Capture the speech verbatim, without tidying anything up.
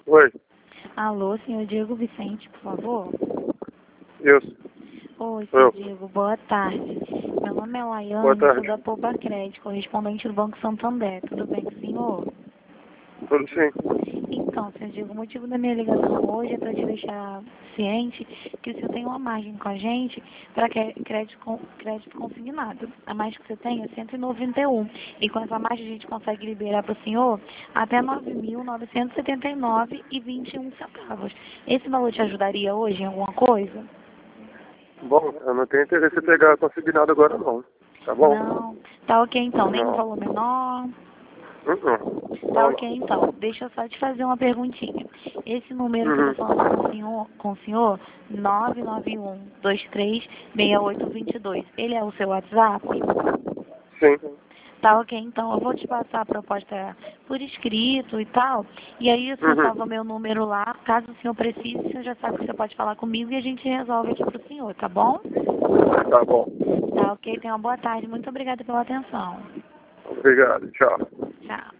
Oi, Alô, senhor Diego Vicente, por favor. isso. Oi, Eu. senhor Diego, boa tarde. Meu nome é Boa Laiane, tarde. sou da Poupa Crédito, correspondente do Banco Santander. Tudo bem com o senhor? Tudo sim. Então, senhor Diego, o motivo da minha ligação hoje é para te deixar ciente que o senhor tem uma margem com a gente para crédito, con- crédito consignado. A margem que você tem é cento e noventa e um. E com essa margem a gente consegue liberar para o senhor até nove mil novecentos e setenta e nove reais e vinte e um centavos. Esse valor te ajudaria hoje em alguma coisa? Bom, eu não tenho interesse em pegar consignado agora não. Tá bom? Não. Tá ok então, nem um Não. valor menor. Uhum. Tá Não, ok não. então. Deixa eu só te fazer uma perguntinha. Esse número que eu Uhum. tô falando com o senhor, com o senhor nove nove um, dois três, seis oito dois dois, ele é o seu WhatsApp? Sim. Tá ok, então eu vou te passar a proposta por escrito e tal. E aí o senhor salva Uhum. meu número lá. Caso o senhor precise, o senhor já sabe que você pode falar comigo e a gente resolve aqui pro senhor, tá bom? Tá bom. Tá ok, tenha uma boa tarde. Muito obrigada pela atenção. Obrigado. Tchau. Tchau.